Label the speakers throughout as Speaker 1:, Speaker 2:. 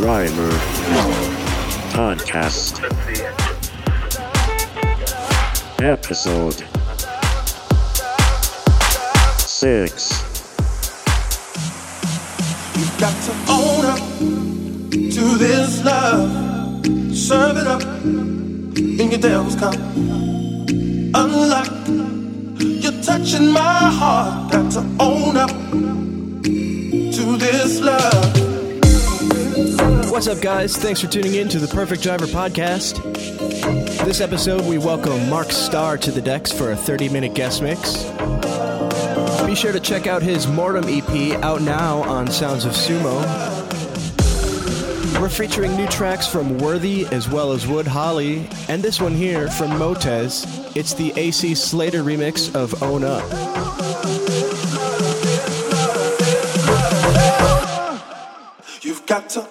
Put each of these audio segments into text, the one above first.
Speaker 1: Driver Podcast Episode 6.
Speaker 2: You've got to own up to this love. Serve it up in your devil's cup. Unlock, you're touching my heart. Got to own up to this love.
Speaker 3: What's up, guys? Thanks for tuning in to the Perfect Driver Podcast. This episode, we welcome Mark Starr to the decks for a 30-minute guest mix. Be sure to check out his Mortem EP, out now on Sounds of Sumo. We're featuring new tracks from Worthy as well as Wood Holly, and this one here from Motez. It's the AC Slater remix of Own Up.
Speaker 2: You've got to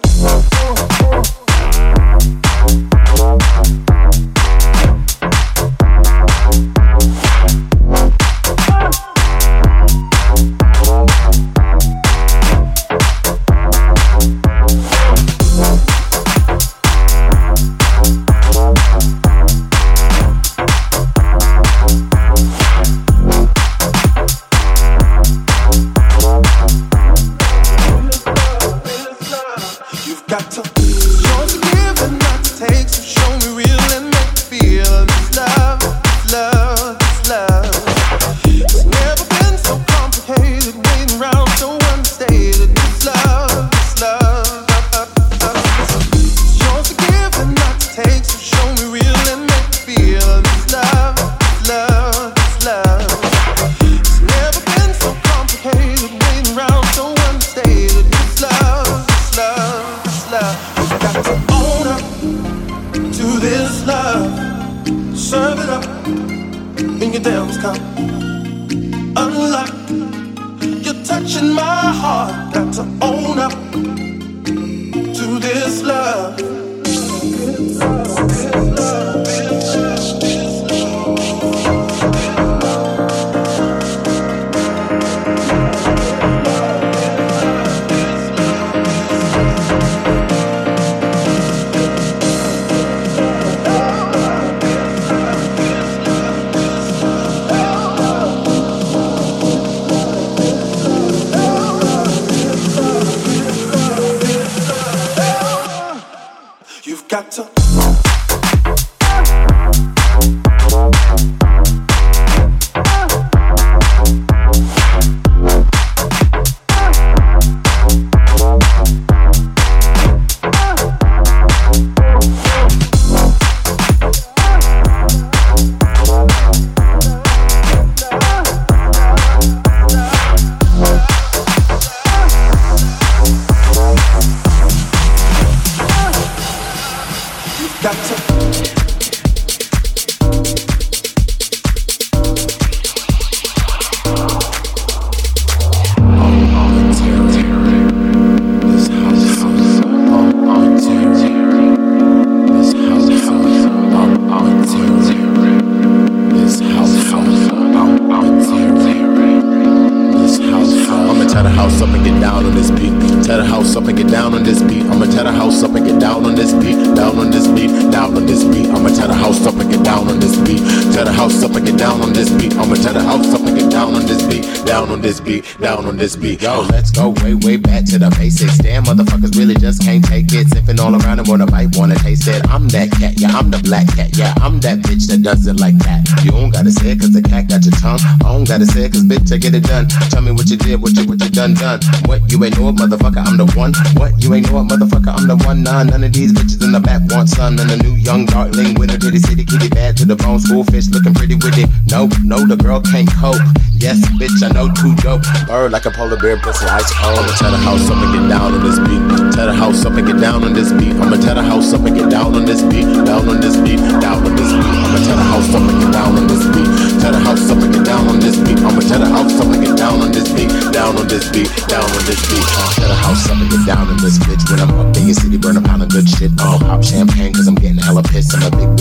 Speaker 4: this beat. Yo, let's go way back to the basics. Damn, motherfuckers really just can't take it. Sipping all around and wanna bite, wanna taste it. I'm that cat, yeah, I'm the black cat, yeah, I'm that bitch that does it like that. You don't gotta say it cause the cat got your tongue. I don't gotta say it cause bitch, I get it done. Tell me what you did, what you done. What you ain't know it, motherfucker, I'm the one. What you ain't know it, motherfucker, I'm the one. Nah, none of these bitches in the back want son. And a new young darling with a ditty city kitty bad to the bone. School fish looking pretty with it. No, the girl can't cope. Yes, bitch, I know too dope. Bird like a polar bear, pussy ice cold. I'ma tear the house up and get down on this beat. Tear the house up and get down on this beat. I'ma tear the house up and get down on this beat. Down on this beat, down on this beat. I'ma tear the house up and get down on this beat. Tear the house up and get down on this beat. I'ma tear the house up and get down on this beat. Down on this beat, down on this beat. Tear the house up and get down on this bitch. When I'm up in your city, burn a pound of good shit. Pop champagne cause I'm getting hella pissed. I'm a big black beast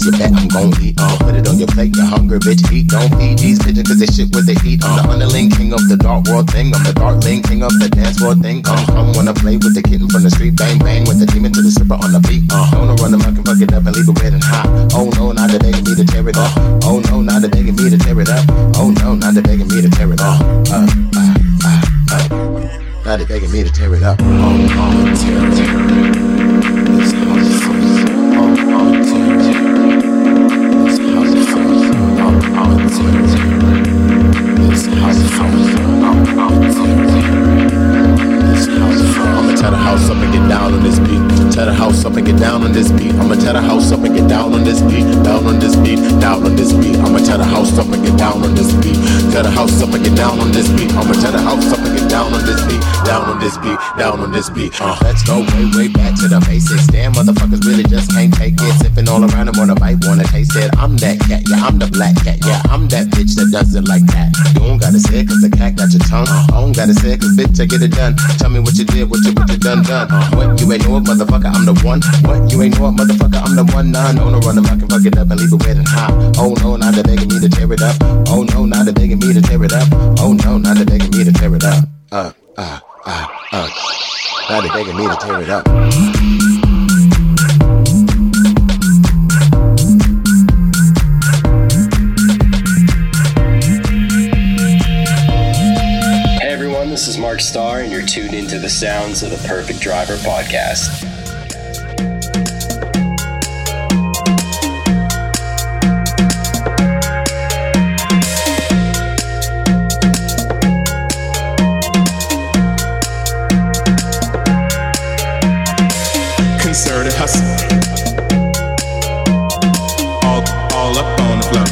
Speaker 4: You bet I'm gon' eat, put it on your plate, you hungry, bitch, eat. Don't feed these pigeons cause they shit what they eat. I'm the underling king of the dark world thing. I'm the darkling king of the dance floor thing. Come wanna play with the kitten from the street. Bang, bang with the demon to the stripper on the beat. Don't run the muck and fuck it up and leave it wet and hot. Oh no, now they're begging me to tear it up. Oh no, now they're begging me to tear it up. Oh no, now they're begging me to tear it up. Now they're begging me to tear it up. Tear it. This house is tear it. This house is tear it. This house is I'ma tear the house up and get down on this beat. Tear the house up and get down on this beat. I'ma tear the house up and get down on this beat. Down on this beat, down on this beat. I'ma tear the house up and get down on this beat. Tear the house up and get down on this beat. I'ma tear the house up and get down on this beat. Down on this beat, down on this beat. Let's go way back to the basics. Damn, motherfuckers really just can't take it. Sipping all around them, wanna bite, wanna taste it. I'm that cat, yeah, I'm the black cat, yeah, I'm that bitch that does it like that. You don't gotta say it cause the cat got your tongue. I don't gotta say it cause bitch, I get it done. Tell me what you did, what you done. What you ain't know it, motherfucker, I'm the one. What you ain't know it, motherfucker, I'm the one. Nah, no, no, run the muck and fuck it up and leave it wet and hot. Oh no, now they're begging me to tear it up. Oh no, now they're begging me to tear it up. Oh no, now they're begging me to tear it up. Now they're begging me to tear it up.
Speaker 3: This is Mark Starr, and you're tuned into the sounds of the Perfect Driver podcast.
Speaker 2: Concerted hustle, all up on the floor.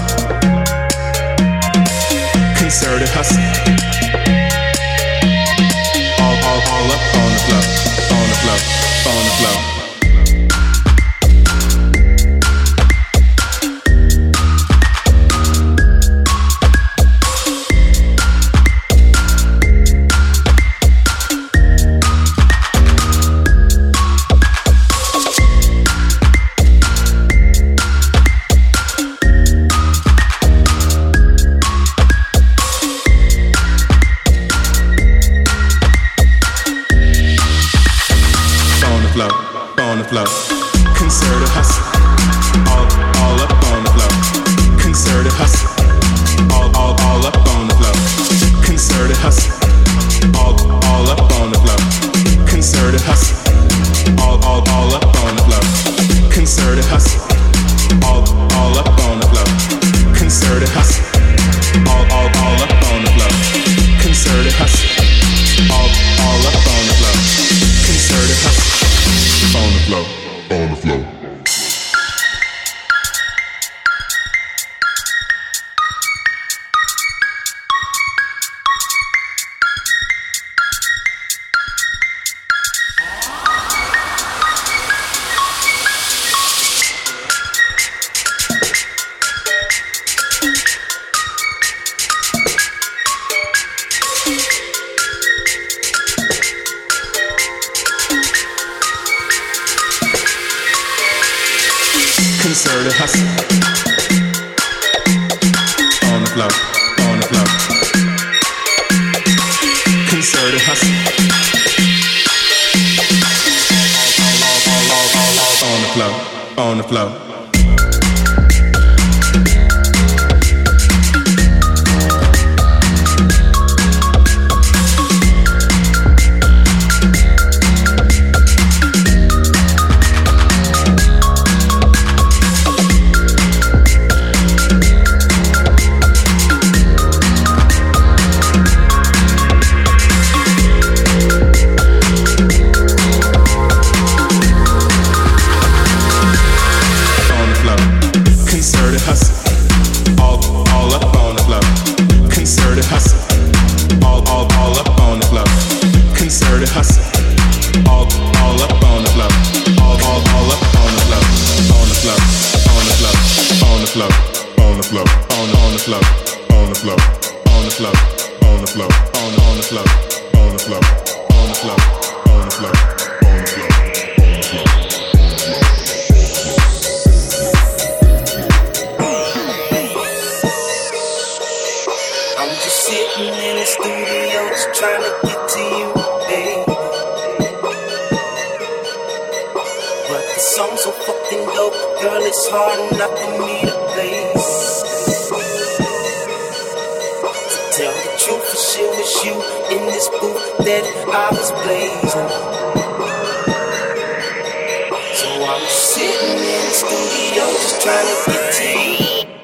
Speaker 2: Concerted hustle. All up on the floor, on the floor, on the floor. Concerted hustle, all up on the floor. Concerted hustle, all up on the floor. Concerted hustle, all up on the floor. Concerted hustle, all up on the floor. Concerted hustle, all up on the floor. Concerted hustle, all up on the floor. Concerted hustle, all up on the floor. Concerted hustle. On the floor, on the floor. Concerted hustle. On the floor, on the floor. Concerted hustle. On the floor, on the floor.
Speaker 5: sitting in the studio just trying to get to you, babe. But the song's so fucking dope, girl, it's hard enough for me to place. To tell the truth, for sure was you in this booth that I was blazing. So I'm sitting in the studio just trying to get to you.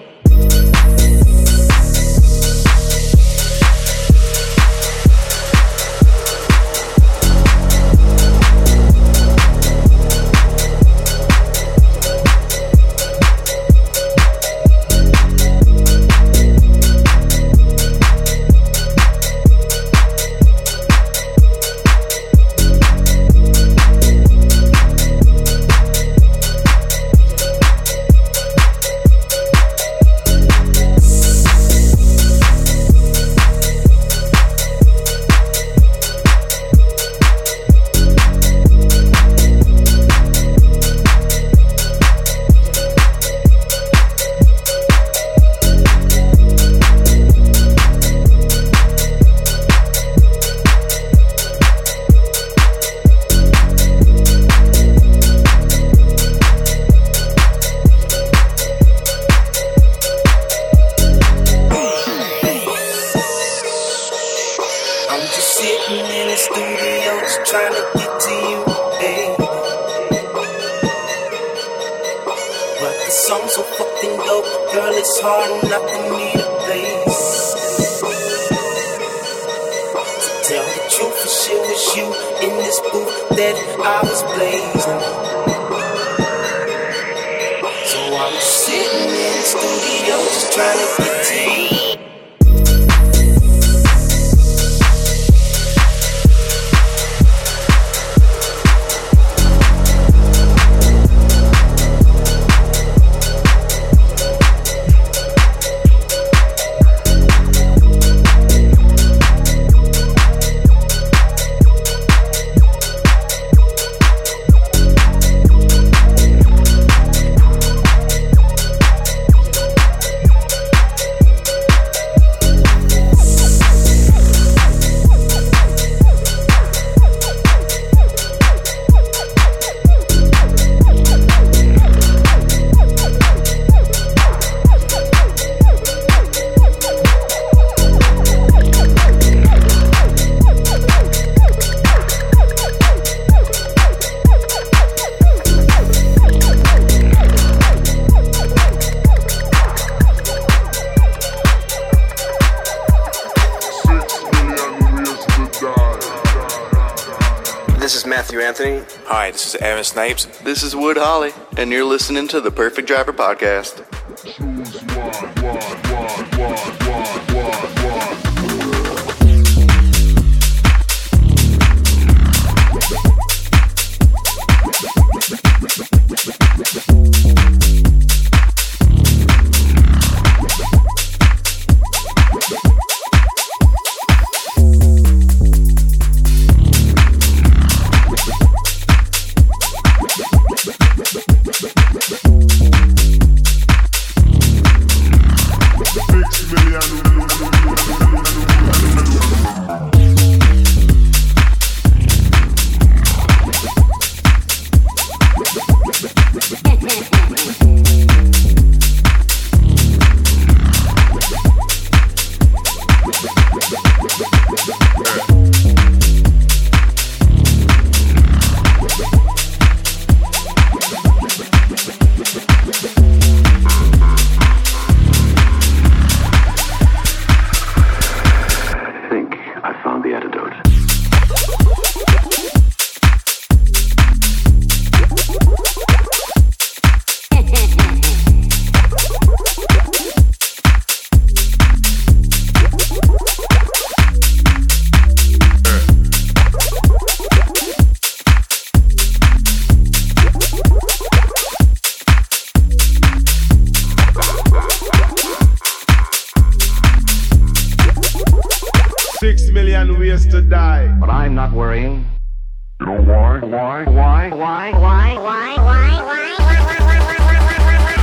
Speaker 3: Anthony.
Speaker 6: Hi, this is Aaron Snipes.
Speaker 7: This is Wood Holly, and you're listening to the Perfect Driver Podcast.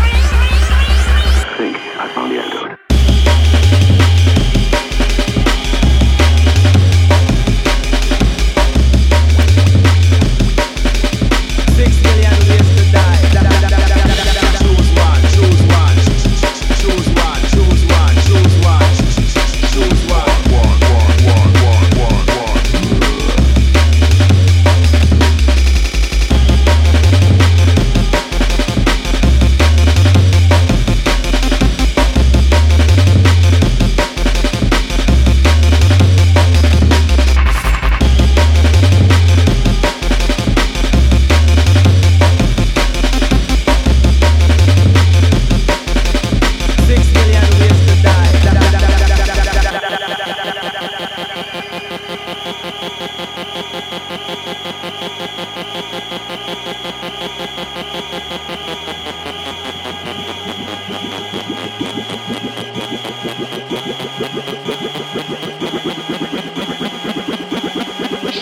Speaker 8: think I found the antidote.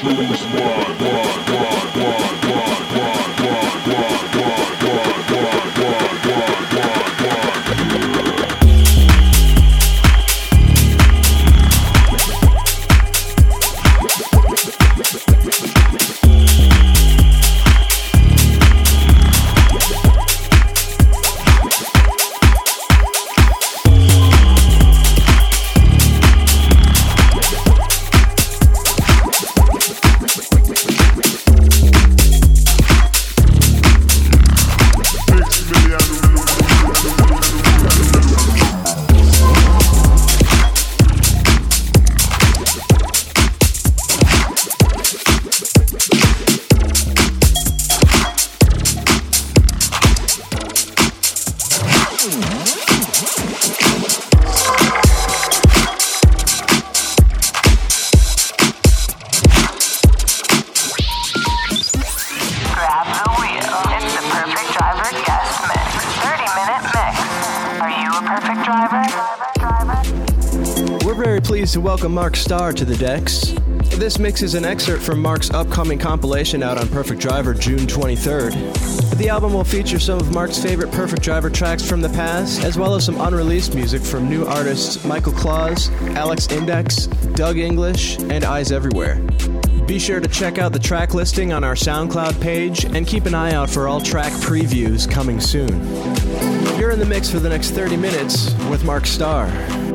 Speaker 3: To welcome Mark Starr to the decks. This mix is an excerpt from Mark's upcoming compilation out on Perfect Driver June 23rd. The album will feature some of Mark's favorite Perfect Driver tracks from the past, as well as some unreleased music from new artists Michael Claus, Alex Index, Doug English, and Eyes Everywhere. Be sure to check out the track listing on our SoundCloud page and keep an eye out for all track previews coming soon. You're in the mix for the next 30 minutes with Mark Starr.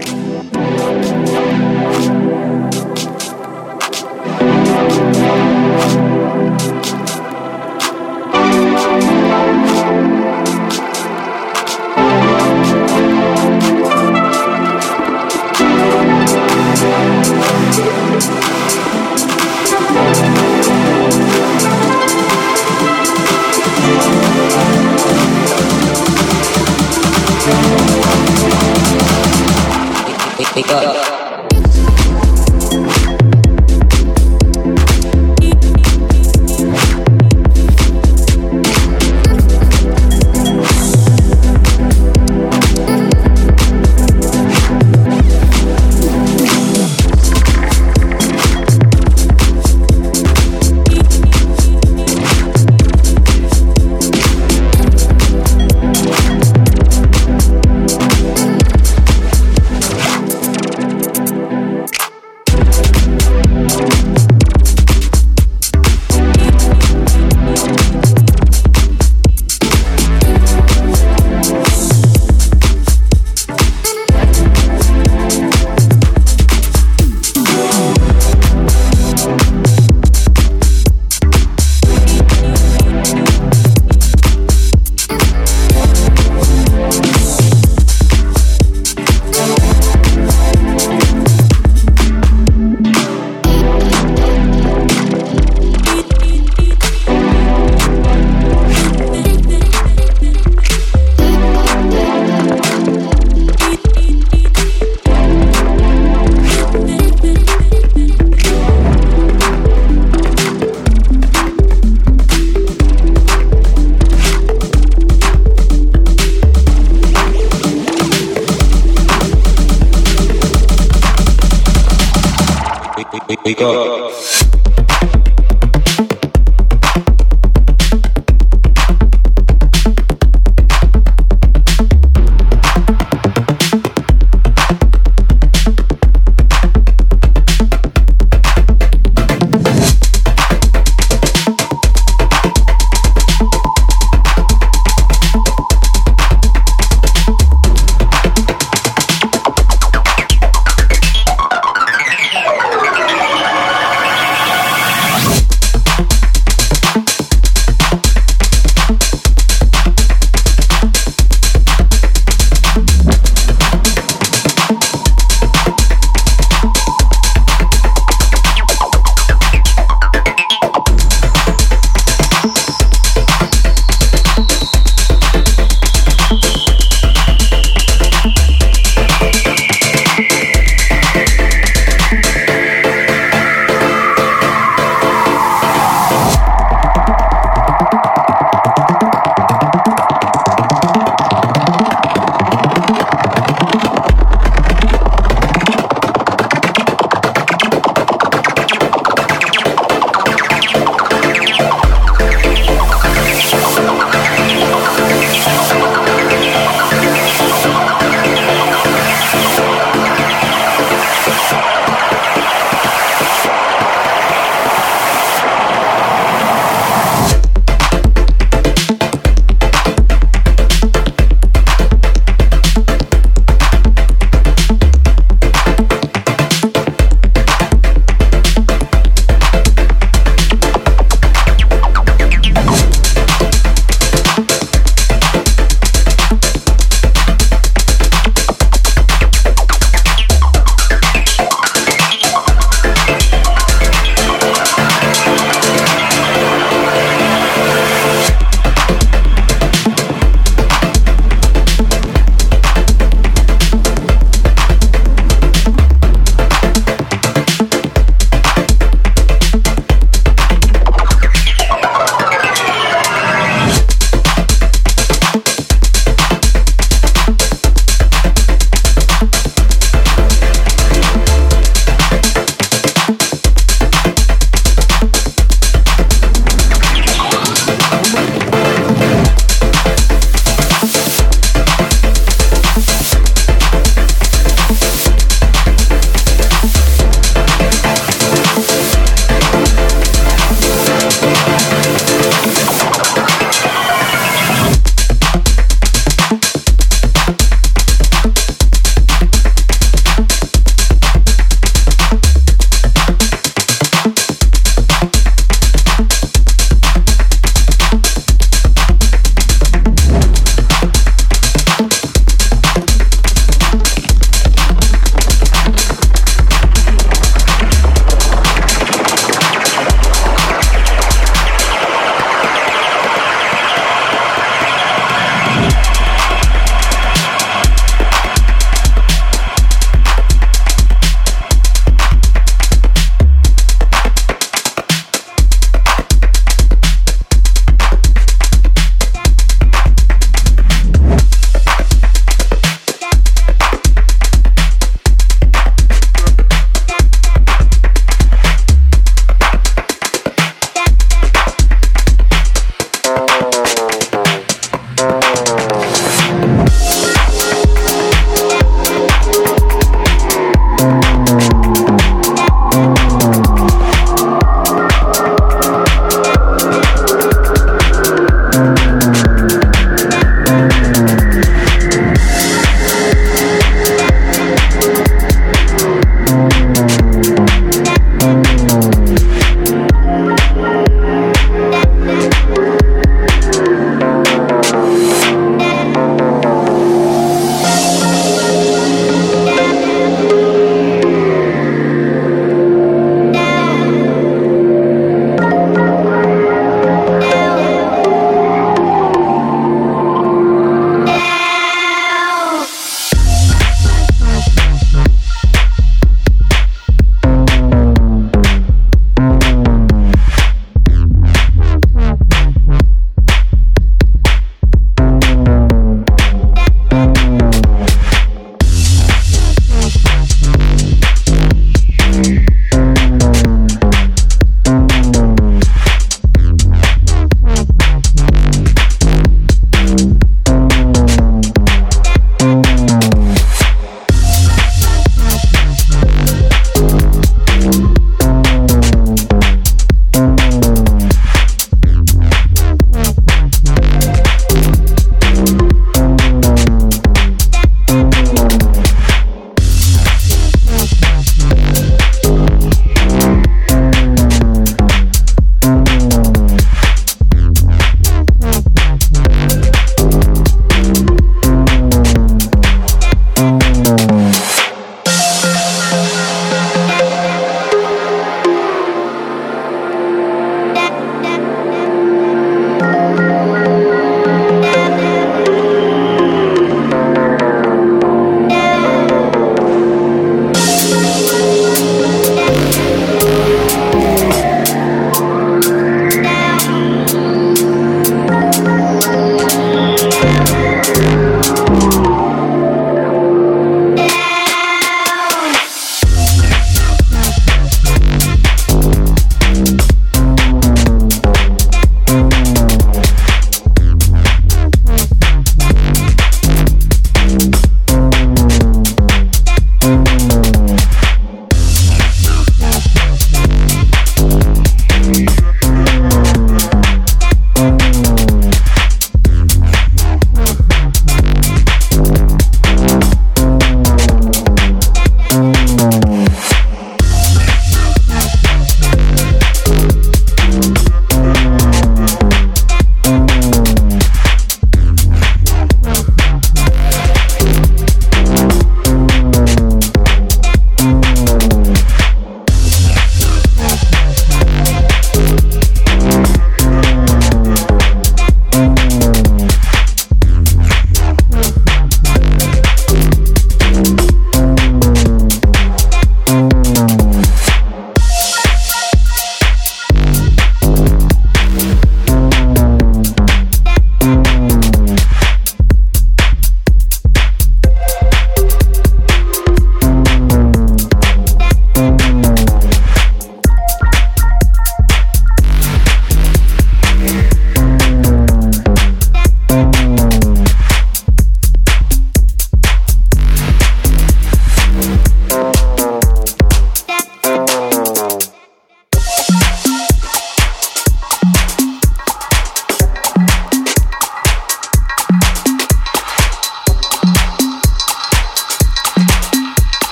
Speaker 6: We go.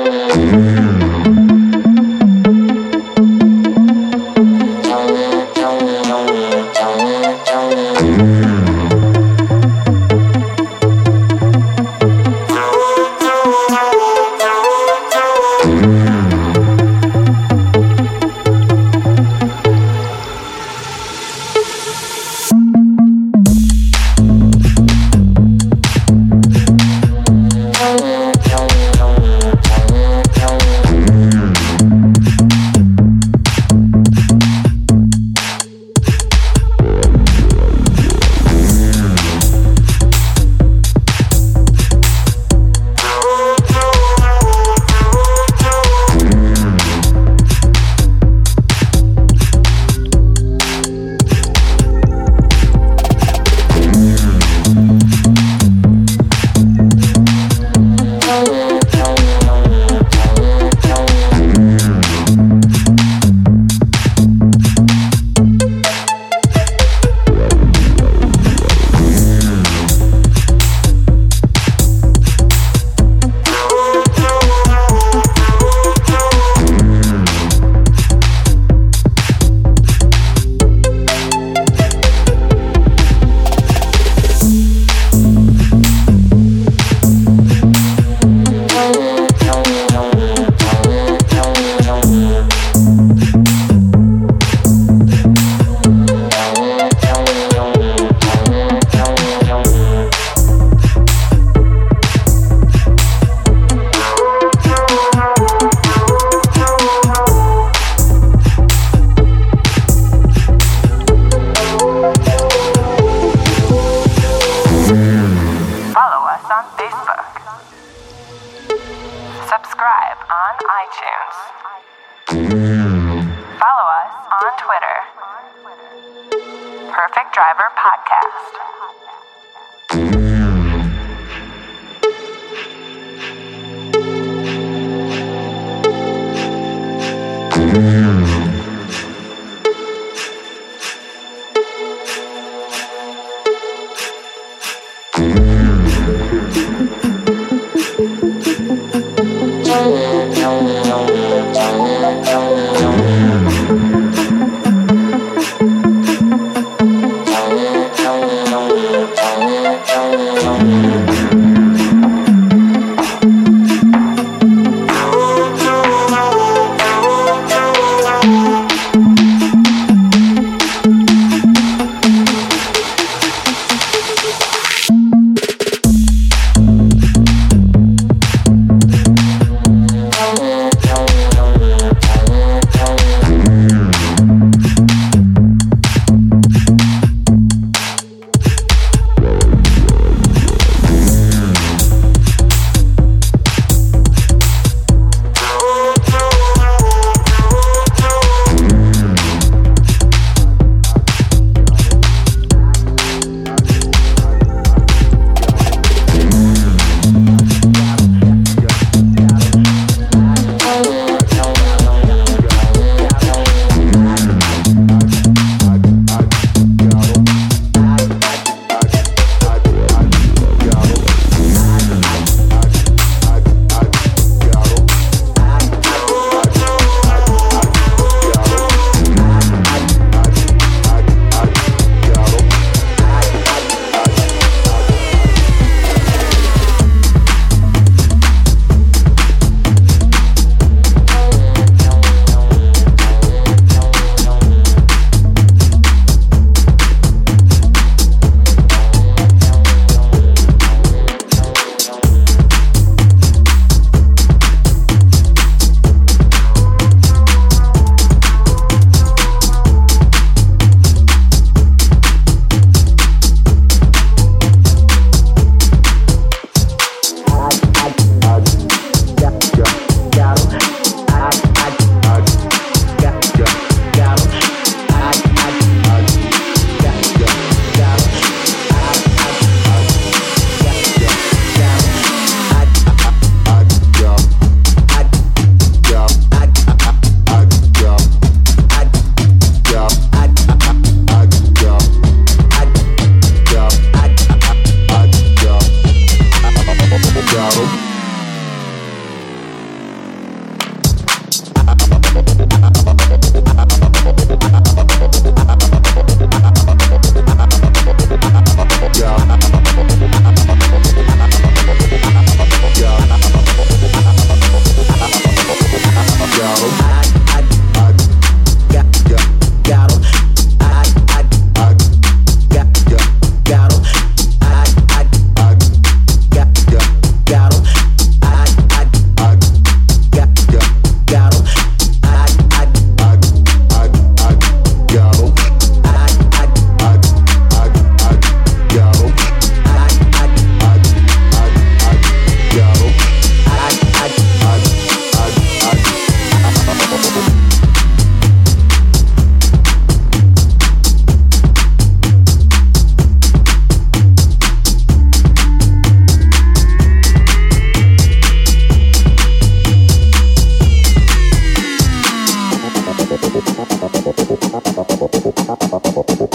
Speaker 8: Perfect Driver Podcast.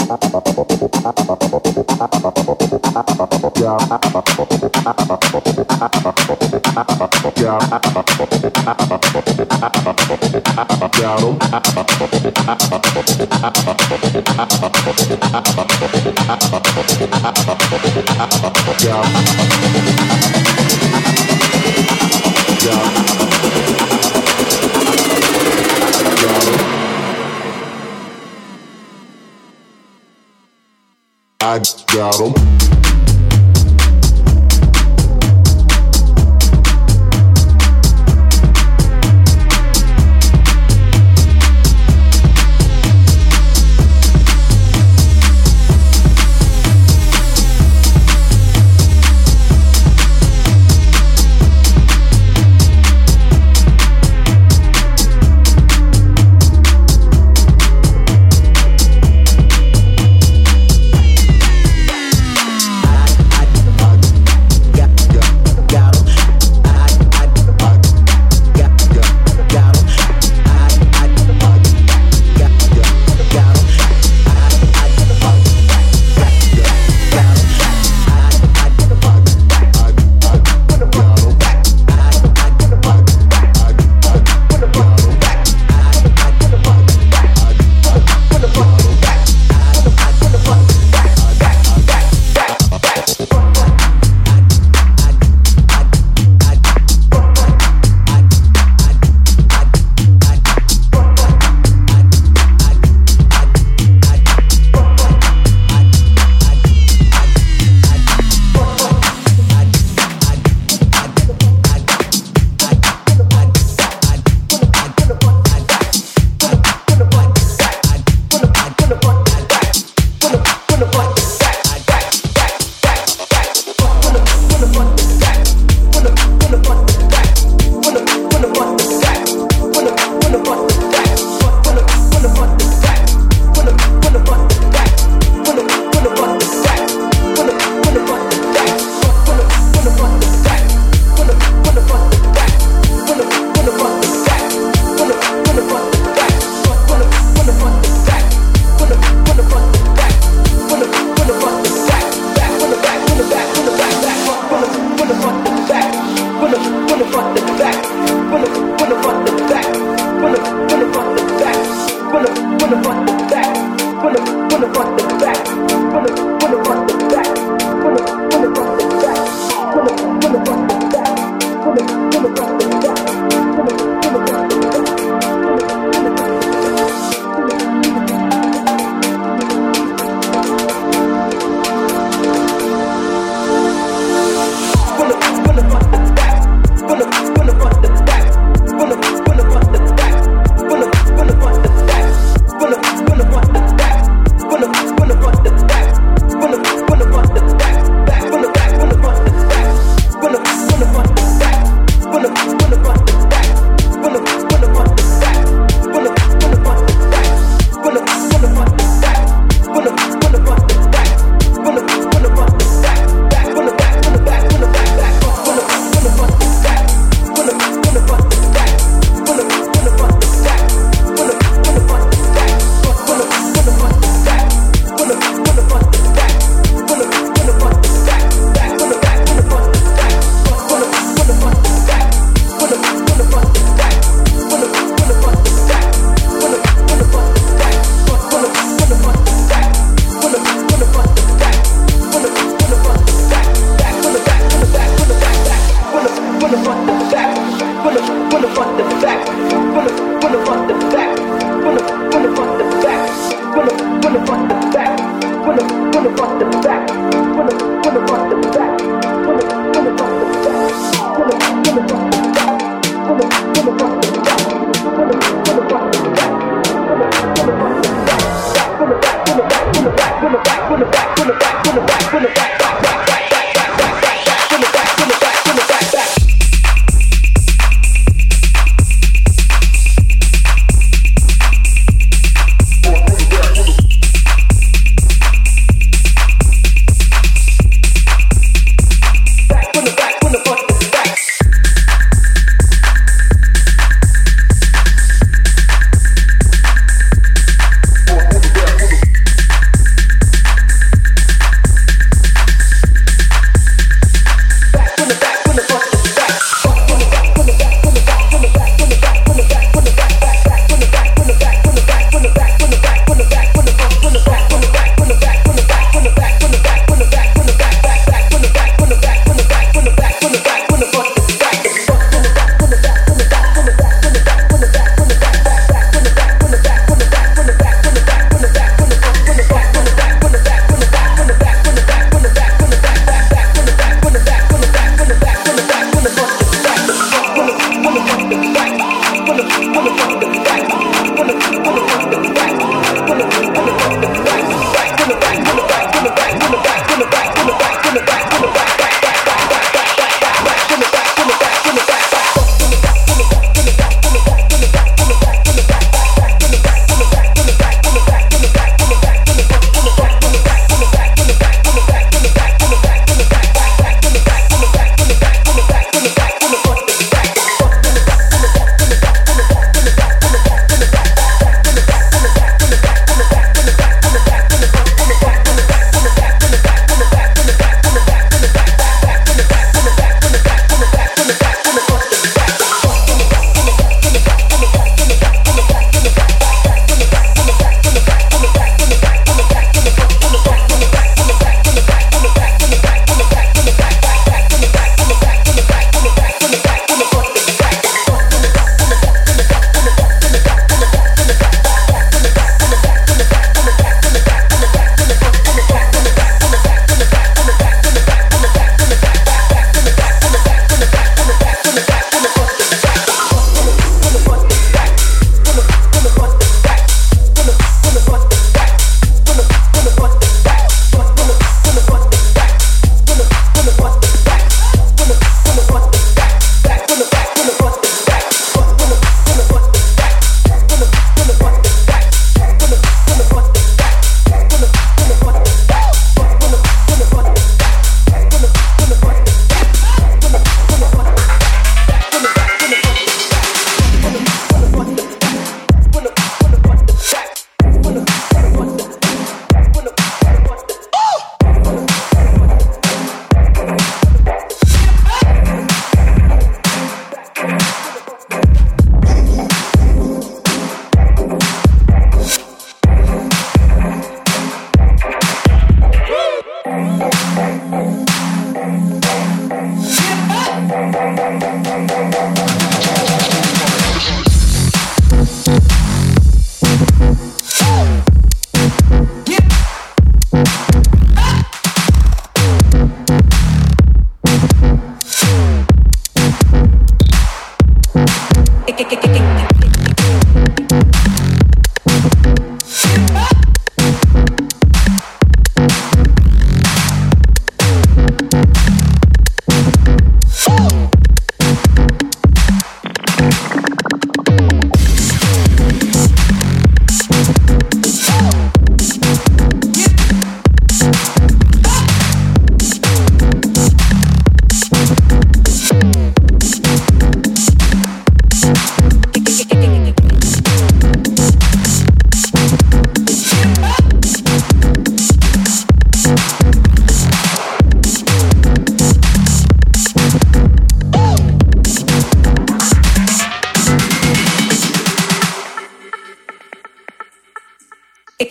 Speaker 9: I got 'em.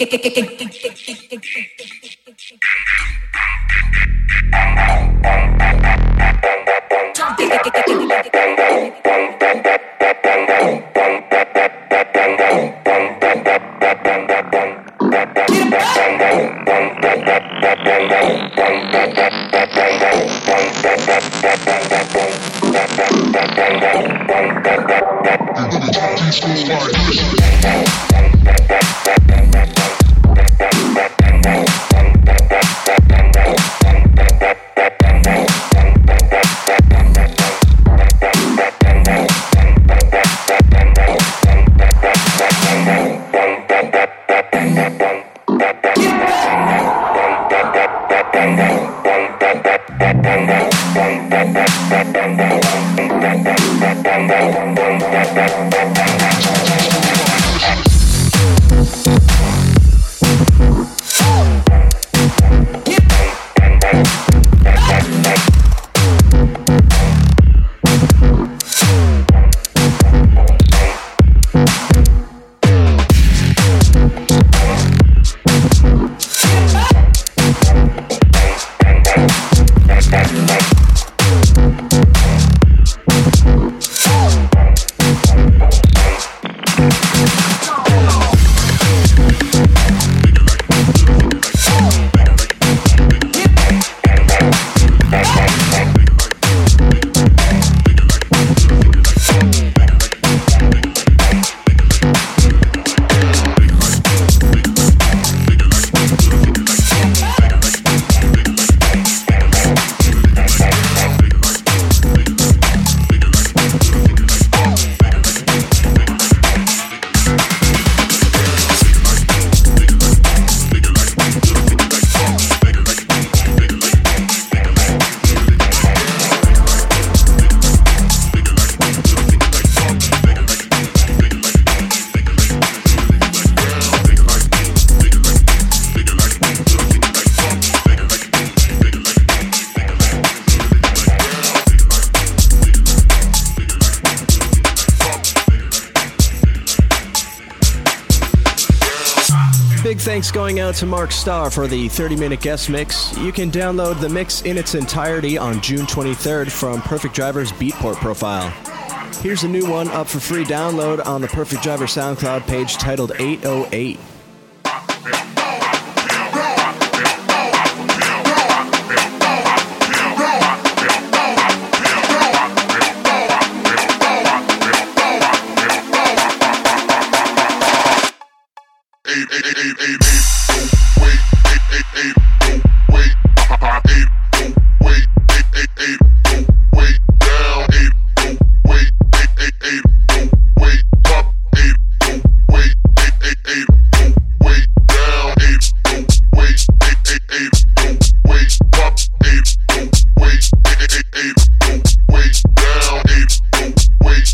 Speaker 3: Thanks going out to Mark Starr for the 30-minute guest mix. You can download the mix in its entirety on June 23rd from Perfect Driver's Beatport profile. Here's a new one up for free download on the Perfect Driver SoundCloud page titled 808.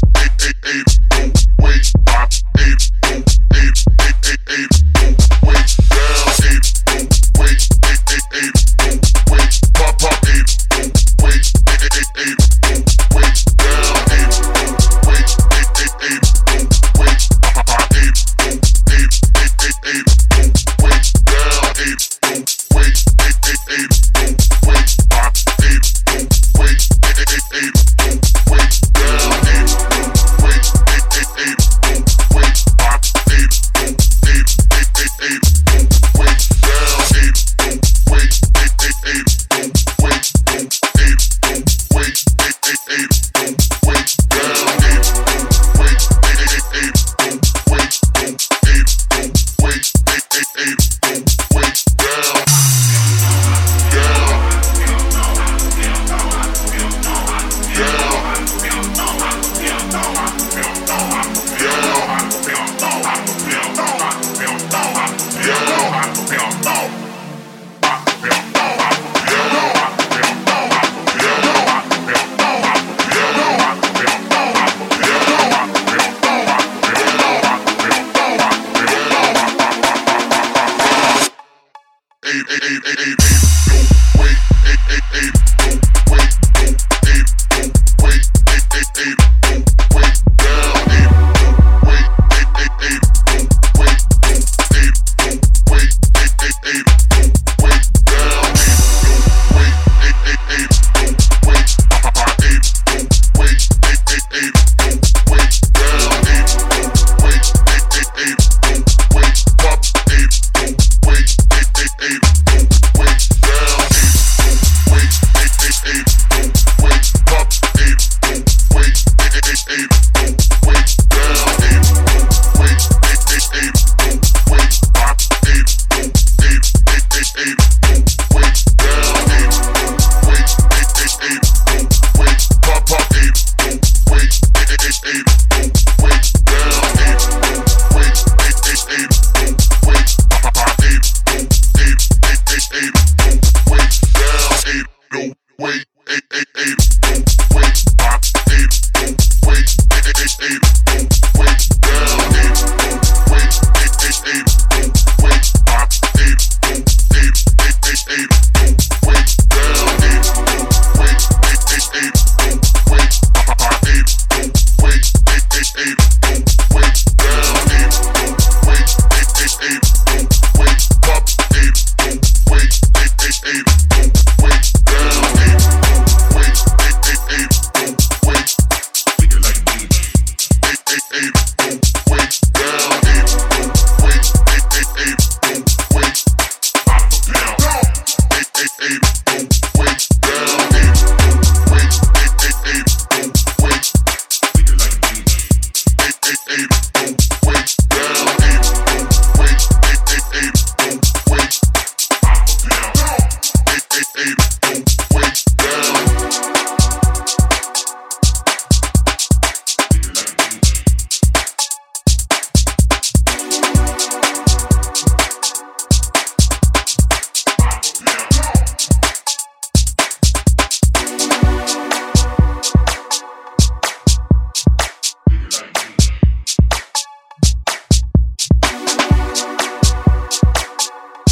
Speaker 2: Wait.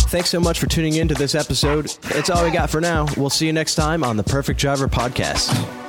Speaker 3: Thanks so much for tuning in to this episode. It's all we got for now. We'll see you next time on the Perfect Driver Podcast.